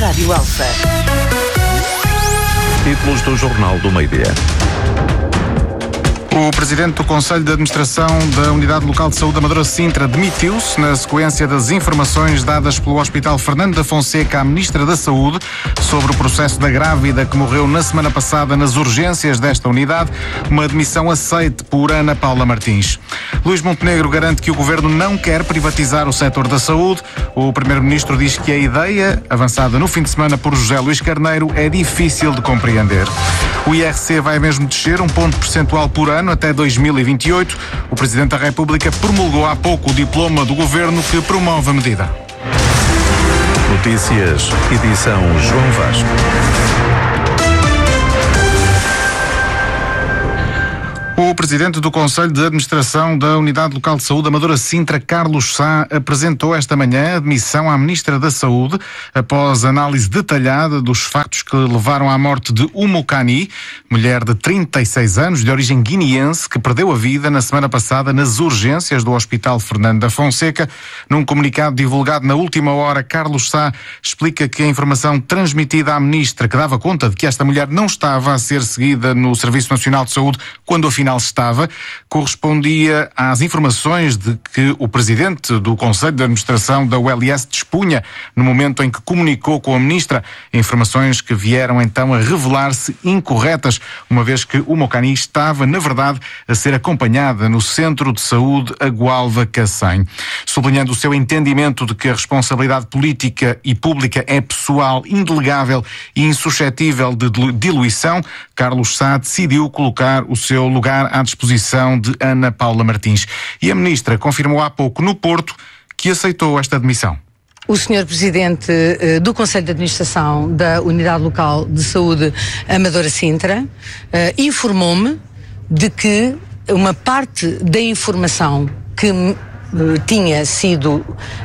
Rádio Alfa. Títulos do Jornal do Meio-Dia. O presidente do Conselho de Administração da Unidade Local de Saúde Amadora Sintra demitiu-se na sequência das informações dadas pelo Hospital Fernando da Fonseca à Ministra da Saúde sobre o processo da grávida que morreu na semana passada nas urgências desta unidade, uma demissão aceite por Ana Paula Martins. Luís Montenegro garante que o Governo não quer privatizar o setor da saúde. O Primeiro-Ministro diz que a ideia, avançada no fim de semana por José Luís Carneiro, é difícil de compreender. O IRC vai mesmo descer 1 ponto percentual por ano até 2028. O Presidente da República promulgou há pouco o diploma do Governo que promove a medida. Notícias, edição João Vasco. O presidente do Conselho de Administração da Unidade Local de Saúde Amadora Sintra, Carlos Sá, apresentou esta manhã a demissão à Ministra da Saúde após análise detalhada dos factos que levaram à morte de Umu Kani, mulher de 36 anos, de origem guineense, que perdeu a vida na semana passada nas urgências do Hospital Fernando da Fonseca. Num comunicado divulgado na última hora, Carlos Sá explica que a informação transmitida à Ministra, que dava conta de que esta mulher não estava a ser seguida no Serviço Nacional de Saúde, quando afinal estava, correspondia às informações de que o presidente do Conselho de Administração da ULS dispunha no momento em que comunicou com a Ministra, informações que vieram então a revelar-se incorretas, uma vez que o Mocani estava, na verdade, a ser acompanhada no Centro de Saúde Agualva Cacém. Sublinhando o seu entendimento de que a responsabilidade política e pública é pessoal, indelegável e insuscetível de diluição, Carlos Sá decidiu colocar o seu lugar à disposição de Ana Paula Martins. E a Ministra confirmou há pouco no Porto que aceitou esta demissão. O Sr. Presidente do Conselho de Administração da Unidade Local de Saúde Amadora Sintra informou-me de que uma parte da informação que tinha sido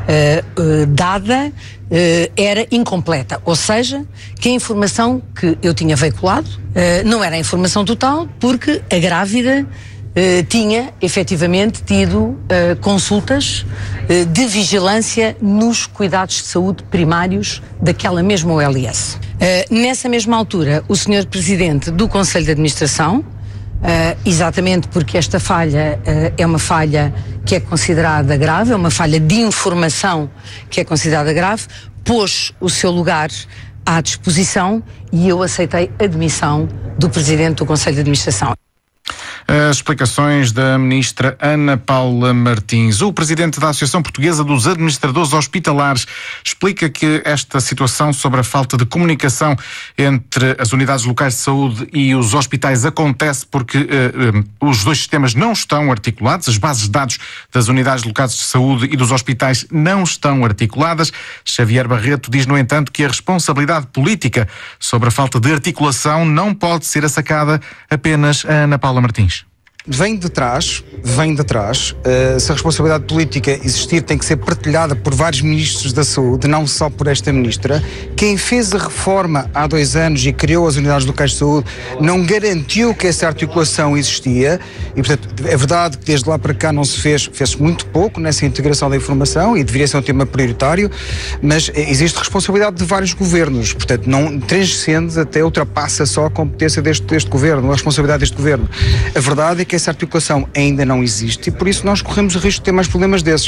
dada era incompleta, ou seja, que a informação que eu tinha veiculado não era a informação total, porque a grávida tinha efetivamente tido consultas de vigilância nos cuidados de saúde primários daquela mesma OLS. Nessa mesma altura, o Sr. Presidente do Conselho de Administração, exatamente porque esta falha é uma falha que é considerada grave, é uma falha de informação que é considerada grave, pôs o seu lugar à disposição e eu aceitei a demissão do Presidente do Conselho de Administração. As explicações da Ministra Ana Paula Martins. O Presidente da Associação Portuguesa dos Administradores Hospitalares explica que esta situação sobre a falta de comunicação entre as unidades locais de saúde e os hospitais acontece porque os dois sistemas não estão articulados, as bases de dados das unidades locais de saúde e dos hospitais não estão articuladas. Xavier Barreto diz, no entanto, que a responsabilidade política sobre a falta de articulação não pode ser assacada apenas a Ana Paula Martins. Vem de trás. Se a responsabilidade política existir, tem que ser partilhada por vários ministros da saúde, não só por esta ministra. Quem fez a reforma há 2 anos e criou as unidades locais de saúde não garantiu que essa articulação existia e, portanto, é verdade que desde lá para cá não se fez muito pouco nessa integração da informação e deveria ser um tema prioritário, mas existe responsabilidade de vários governos, portanto, não transcende, até ultrapassa só a competência deste governo, a responsabilidade deste governo. A verdade é que essa articulação ainda não existe e por isso nós corremos o risco de ter mais problemas desses.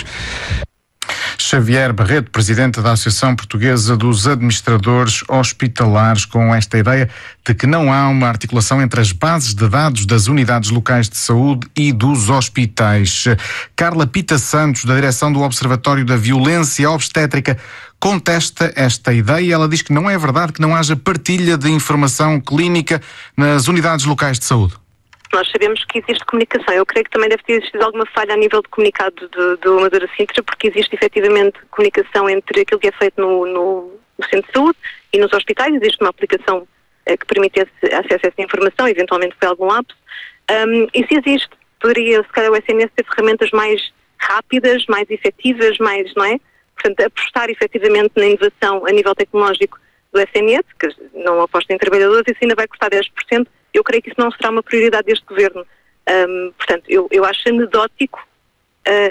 Xavier Barreto, Presidente da Associação Portuguesa dos Administradores Hospitalares, com esta ideia de que não há uma articulação entre as bases de dados das unidades locais de saúde e dos hospitais. Carla Pita Santos, da direção do Observatório da Violência Obstétrica, contesta esta ideia. Ela diz que não é verdade que não haja partilha de informação clínica nas unidades locais de saúde. Nós sabemos que existe comunicação. Eu creio que também deve ter existido alguma falha a nível de comunicado do Amadora Sintra, porque existe efetivamente comunicação entre aquilo que é feito no centro de saúde e nos hospitais. Existe uma aplicação que permite acesso a essa informação, eventualmente foi algum lapso. E se existe, poderia, se calhar, o SNS ter ferramentas mais rápidas, mais efetivas, mais, não é? Portanto, apostar efetivamente na inovação a nível tecnológico do SNS, que não aposta em trabalhadores, isso ainda vai custar 10%. Eu creio que isso não será uma prioridade deste governo. Portanto, eu acho anedótico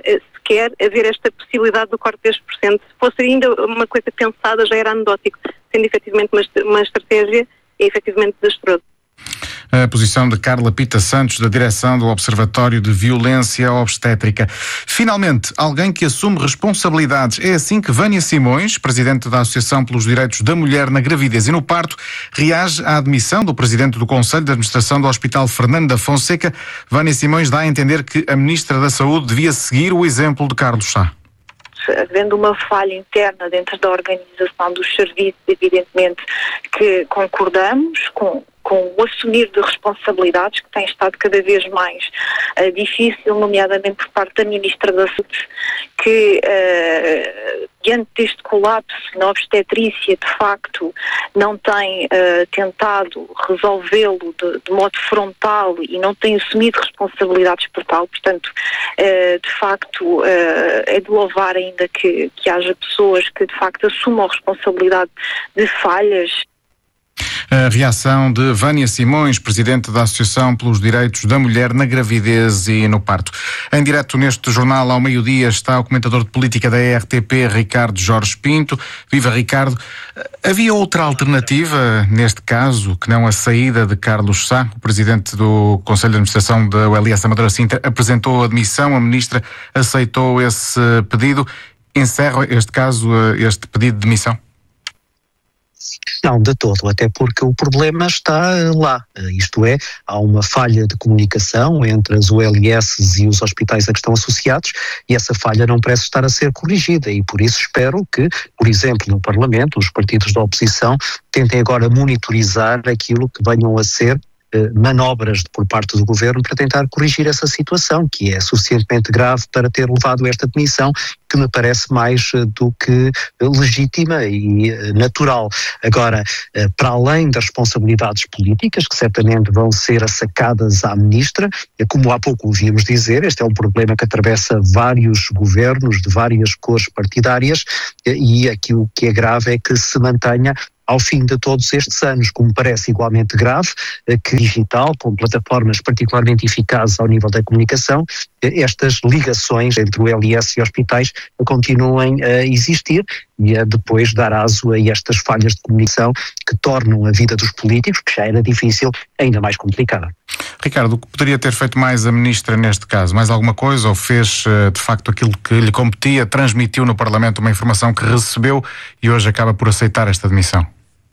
sequer haver esta possibilidade do corte de 10%. Se fosse ainda uma coisa pensada, já era anedótico. sendo efetivamente uma estratégia, é efetivamente desastroso. A posição de Carla Pita Santos, da direção do Observatório de Violência Obstétrica. Finalmente, alguém que assume responsabilidades. É assim que Vânia Simões, presidente da Associação pelos Direitos da Mulher na Gravidez e no Parto, reage à admissão do presidente do Conselho de Administração do Hospital Fernando da Fonseca. Vânia Simões dá a entender que a ministra da Saúde devia seguir o exemplo de Carlos Sá. Havendo uma falha interna dentro da organização dos serviços, evidentemente que concordamos com o assumir de responsabilidades, que tem estado cada vez mais difícil, nomeadamente por parte da Ministra da Saúde, que diante deste colapso na obstetrícia, de facto, não tem tentado resolvê-lo de modo frontal e não tem assumido responsabilidades por tal. Portanto, de facto, é de louvar ainda que haja pessoas que, de facto, assumam a responsabilidade de falhas. A reação de Vânia Simões, presidente da Associação pelos Direitos da Mulher na Gravidez e no Parto. Em direto neste jornal ao meio-dia está o comentador de política da RTP, Ricardo Jorge Pinto. Viva, Ricardo. Havia outra alternativa neste caso que não a saída de Carlos Sá? O presidente do Conselho de Administração da ULS Amadora Sintra apresentou a admissão, a ministra aceitou esse pedido. Encerra este caso, este pedido de demissão? Não, de todo, até porque o problema está lá, isto é, há uma falha de comunicação entre as ULS e os hospitais a que estão associados e essa falha não parece estar a ser corrigida e por isso espero que, por exemplo, no Parlamento, os partidos da oposição tentem agora monitorizar aquilo que venham a ser manobras por parte do Governo para tentar corrigir essa situação, que é suficientemente grave para ter levado esta demissão, que me parece mais do que legítima e natural. Agora, para além das responsabilidades políticas, que certamente vão ser assacadas à ministra, como há pouco ouvimos dizer, este é um problema que atravessa vários governos de várias cores partidárias e aquilo que é grave é que se mantenha ao fim de todos estes anos, como parece igualmente grave, que digital, com plataformas particularmente eficazes ao nível da comunicação, estas ligações entre o LS e hospitais continuem a existir e a depois dar aso a estas falhas de comunicação que tornam a vida dos políticos, que já era difícil, ainda mais complicada. Ricardo, o que poderia ter feito mais a ministra neste caso? Mais alguma coisa ou fez de facto aquilo que lhe competia, transmitiu no Parlamento uma informação que recebeu e hoje acaba por aceitar esta demissão?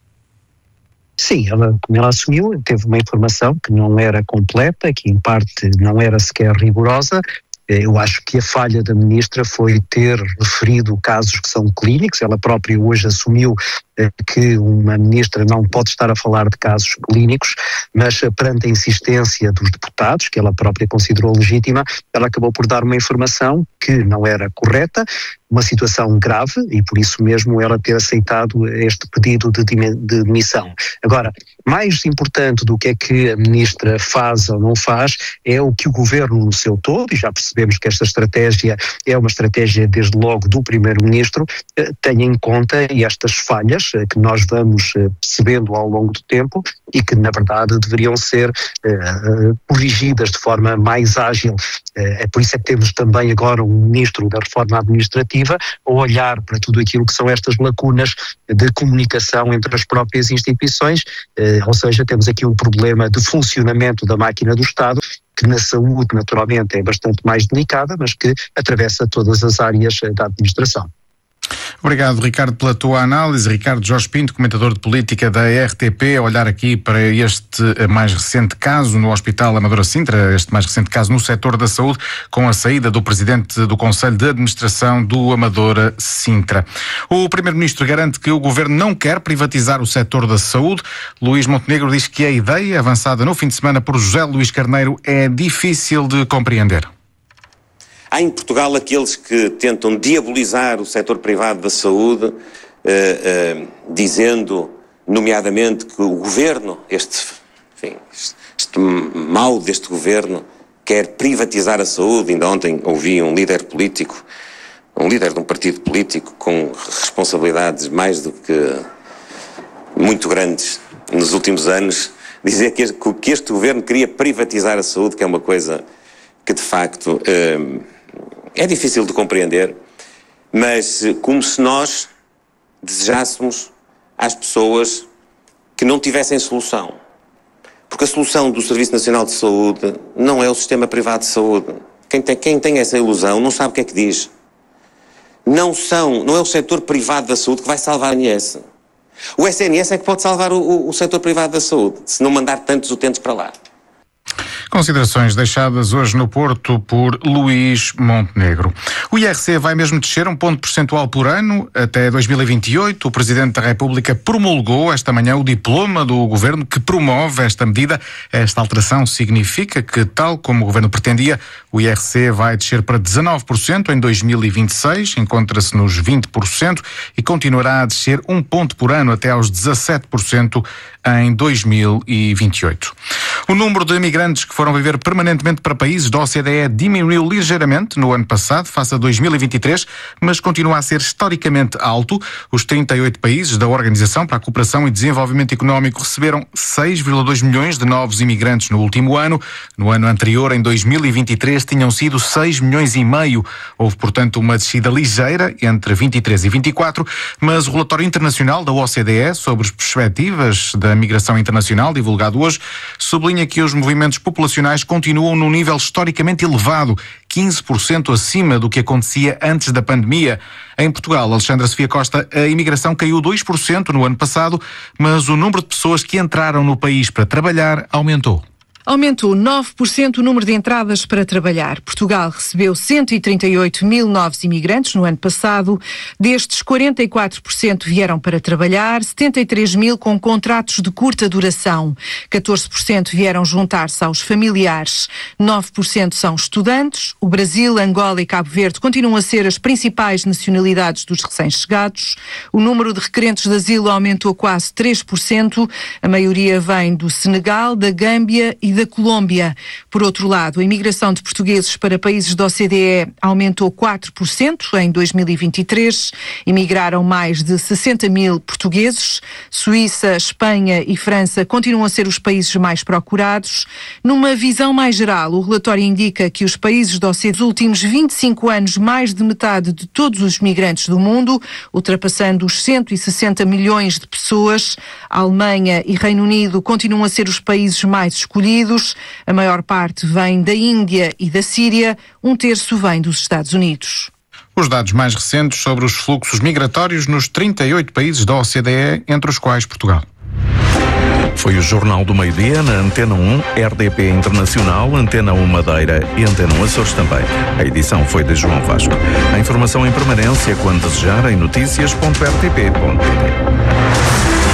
Sim, como ela assumiu, teve uma informação que não era completa, que em parte não era sequer rigorosa. Eu acho que a falha da ministra foi ter referido casos que são clínicos. Ela própria hoje assumiu que uma ministra não pode estar a falar de casos clínicos, mas perante a insistência dos deputados, que ela própria considerou legítima, ela acabou por dar uma informação que não era correta, uma situação grave e por isso mesmo ela ter aceitado este pedido de demissão. Agora, mais importante do que é que a ministra faz ou não faz é o que o governo no seu todo, e já percebemos que esta estratégia é uma estratégia desde logo do primeiro-ministro, tenha em conta estas falhas que nós vamos percebendo ao longo do tempo e que na verdade deveriam ser corrigidas de forma mais ágil. É por isso é que temos também agora um ministro da reforma administrativa a olhar para tudo aquilo que são estas lacunas de comunicação entre as próprias instituições, ou seja, temos aqui um problema de funcionamento da máquina do Estado, que na saúde naturalmente é bastante mais delicada, mas que atravessa todas as áreas da administração. Obrigado, Ricardo, pela tua análise. Ricardo Jorge Pinto, comentador de política da RTP, a olhar aqui para este mais recente caso no Hospital Amadora Sintra, este mais recente caso no setor da saúde, com a saída do presidente do Conselho de Administração do Amadora Sintra. O primeiro-ministro garante que o governo não quer privatizar o setor da saúde. Luís Montenegro diz que a ideia avançada no fim de semana por José Luís Carneiro é difícil de compreender. Há em Portugal aqueles que tentam diabolizar o setor privado da saúde, dizendo, nomeadamente, que o governo, este mal deste governo, quer privatizar a saúde. Ainda ontem ouvi um líder político, um líder de um partido político com responsabilidades mais do que muito grandes nos últimos anos, dizer que este governo queria privatizar a saúde, que é uma coisa que de facto é difícil de compreender, mas como se nós desejássemos às pessoas que não tivessem solução. Porque a solução do Serviço Nacional de Saúde não é o sistema privado de saúde. Quem tem essa ilusão não sabe o que é que diz. Não é o setor privado da saúde que vai salvar o SNS. O SNS é que pode salvar o setor privado da saúde, se não mandar tantos utentes para lá. Considerações deixadas hoje no Porto por Luís Montenegro. O IRC vai mesmo descer 1 ponto percentual por ano até 2028. O Presidente da República promulgou esta manhã o diploma do Governo que promove esta medida. Esta alteração significa que, tal como o Governo pretendia, o IRC vai descer para 19% em 2026, encontra-se nos 20% e continuará a descer 1 ponto por ano até aos 17% em 2028. O número de imigrantes que foram viver permanentemente para países da OCDE diminuiu ligeiramente no ano passado, face a 2023, mas continua a ser historicamente alto. Os 38 países da Organização para a Cooperação e Desenvolvimento Económico receberam 6,2 milhões de novos imigrantes no último ano. No ano anterior, em 2023, tinham sido 6 milhões e meio. Houve, portanto, uma descida ligeira entre 23 e 24, mas o relatório internacional da OCDE sobre as perspectivas da migração internacional, divulgado hoje, sublinha que os movimentos populacionais continuam num nível historicamente elevado, 15% acima do que acontecia antes da pandemia. Em Portugal, Alexandra Sofia Costa, a imigração caiu 2% no ano passado, mas o número de pessoas que entraram no país para trabalhar aumentou. Aumentou 9% o número de entradas para trabalhar. Portugal recebeu 138 mil novos imigrantes no ano passado. Destes, 44% vieram para trabalhar, 73 mil com contratos de curta duração. 14% vieram juntar-se aos familiares. 9% são estudantes. O Brasil, Angola e Cabo Verde continuam a ser as principais nacionalidades dos recém-chegados. O número de requerentes de asilo aumentou quase 3%. A maioria vem do Senegal, da Gâmbia e da Colômbia. Por outro lado, a imigração de portugueses para países da OCDE aumentou 4% em 2023. Imigraram mais de 60 mil portugueses. Suíça, Espanha e França continuam a ser os países mais procurados. Numa visão mais geral, o relatório indica que os países da OCDE, nos últimos 25 anos, mais de metade de todos os migrantes do mundo, ultrapassando os 160 milhões de pessoas. A Alemanha e Reino Unido continuam a ser os países mais escolhidos. A maior parte vem da Índia e da Síria, 1/3 vem dos Estados Unidos. Os dados mais recentes sobre os fluxos migratórios nos 38 países da OCDE, entre os quais Portugal. Foi o Jornal do Meio-Dia na Antena 1, RDP Internacional, Antena 1 Madeira e Antena 1 Açores também. A edição foi de João Vasco. A informação em permanência, quando desejar, em notícias.rtp.pt.